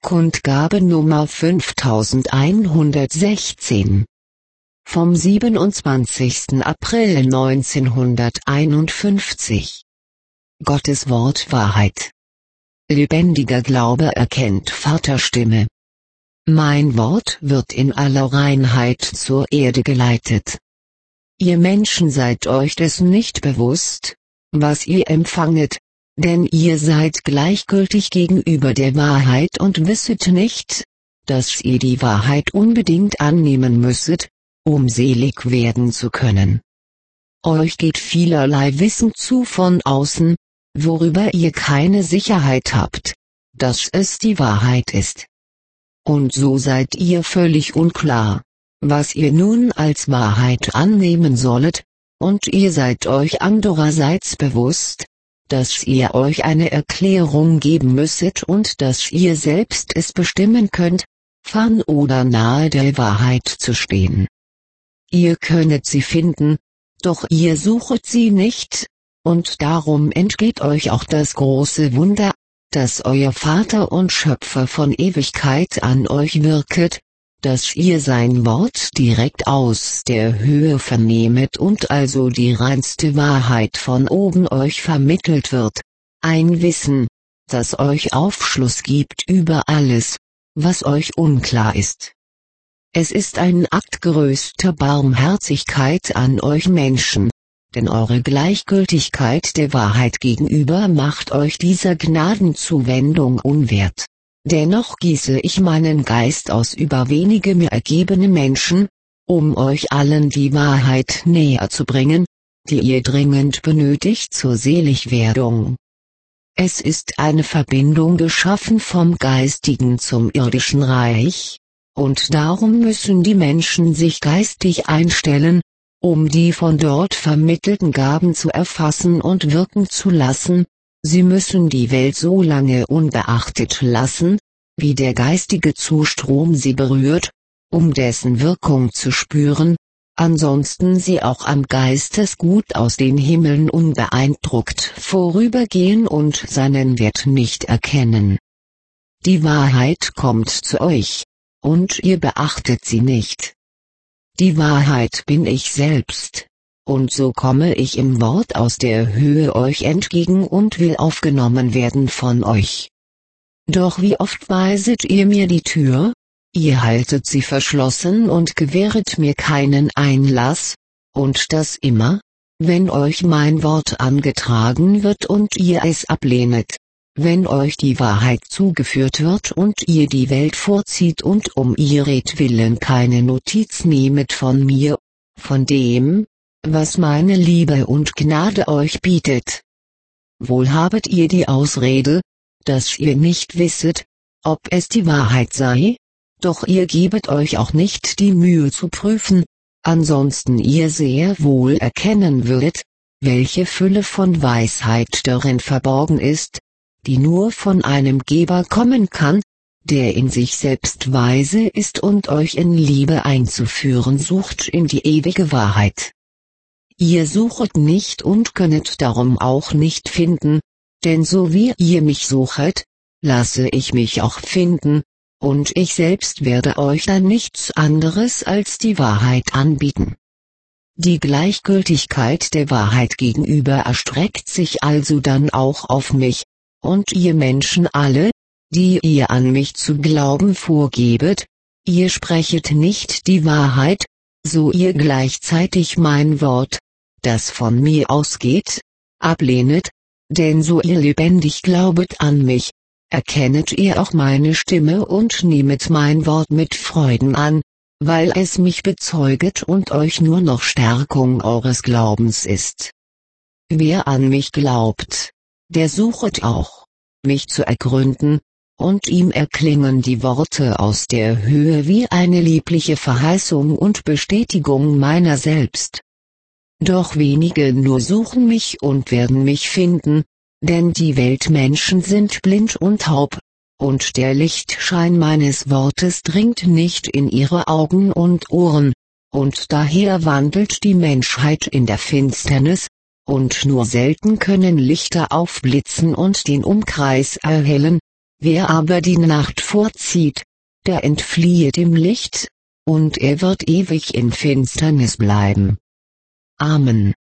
Kundgabe Nummer 5116 vom 27. April 1951. Gottes Wort Wahrheit. Lebendiger Glaube erkennt Vaterstimme. Mein Wort wird in aller Reinheit zur Erde geleitet. Ihr Menschen seid euch dessen nicht bewusst, was ihr empfanget, denn ihr seid gleichgültig gegenüber der Wahrheit und wisset nicht, dass ihr die Wahrheit unbedingt annehmen müsset, um selig werden zu können. Euch geht vielerlei Wissen zu von außen, worüber ihr keine Sicherheit habt, dass es die Wahrheit ist. Und so seid ihr völlig unklar, was ihr nun als Wahrheit annehmen sollet, und ihr seid euch andererseits bewusst, dass ihr euch eine Erklärung geben müsset und dass ihr selbst es bestimmen könnt, fern oder nahe der Wahrheit zu stehen. Ihr könnet sie finden, doch ihr suchet sie nicht, und darum entgeht euch auch das große Wunder, dass euer Vater und Schöpfer von Ewigkeit an euch wirket, dass ihr sein Wort direkt aus der Höhe vernehmet und also die reinste Wahrheit von oben euch vermittelt wird, ein Wissen, das euch Aufschluss gibt über alles, was euch unklar ist. Es ist ein Akt größter Barmherzigkeit an euch Menschen, denn eure Gleichgültigkeit der Wahrheit gegenüber macht euch dieser Gnadenzuwendung unwert. Dennoch gieße ich meinen Geist aus über wenige mir ergebene Menschen, um euch allen die Wahrheit näher zu bringen, die ihr dringend benötigt zur Seligwerdung. Es ist eine Verbindung geschaffen vom Geistigen zum irdischen Reich, und darum müssen die Menschen sich geistig einstellen, um die von dort vermittelten Gaben zu erfassen und wirken zu lassen. Sie müssen die Welt so lange unbeachtet lassen, wie der geistige Zustrom sie berührt, um dessen Wirkung zu spüren, ansonsten sie auch am Geistesgut aus den Himmeln unbeeindruckt vorübergehen und seinen Wert nicht erkennen. Die Wahrheit kommt zu euch, und ihr beachtet sie nicht. Die Wahrheit bin ich selbst. Und so komme ich im Wort aus der Höhe euch entgegen und will aufgenommen werden von euch. Doch wie oft weiset ihr mir die Tür? Ihr haltet sie verschlossen und gewähret mir keinen Einlass, und das immer, wenn euch mein Wort angetragen wird und ihr es ablehnet, wenn euch die Wahrheit zugeführt wird und ihr die Welt vorzieht und um ihretwillen keine Notiz nehmet von mir, von dem, was meine Liebe und Gnade euch bietet. Wohl habet ihr die Ausrede, dass ihr nicht wisset, ob es die Wahrheit sei, doch ihr gebet euch auch nicht die Mühe zu prüfen, ansonsten ihr sehr wohl erkennen würdet, welche Fülle von Weisheit darin verborgen ist, die nur von einem Geber kommen kann, der in sich selbst weise ist und euch in Liebe einzuführen sucht in die ewige Wahrheit. Ihr suchet nicht und könnet darum auch nicht finden, denn so wie ihr mich suchet, lasse ich mich auch finden, und ich selbst werde euch dann nichts anderes als die Wahrheit anbieten. Die Gleichgültigkeit der Wahrheit gegenüber erstreckt sich also dann auch auf mich, und ihr Menschen alle, die ihr an mich zu glauben vorgebet, ihr sprechet nicht die Wahrheit, so ihr gleichzeitig mein Wort, das von mir ausgeht, ablehnet, denn so ihr lebendig glaubet an mich, erkennet ihr auch meine Stimme und nehmet mein Wort mit Freuden an, weil es mich bezeuget und euch nur noch Stärkung eures Glaubens ist. Wer an mich glaubt, der suchet auch, mich zu ergründen, und ihm erklingen die Worte aus der Höhe wie eine liebliche Verheißung und Bestätigung meiner selbst. Doch wenige nur suchen mich und werden mich finden, denn die Weltmenschen sind blind und taub, und der Lichtschein meines Wortes dringt nicht in ihre Augen und Ohren, und daher wandelt die Menschheit in der Finsternis, und nur selten können Lichter aufblitzen und den Umkreis erhellen, Wer aber die Nacht vorzieht, der entfliehe dem Licht, und er wird ewig in Finsternis bleiben. Amen.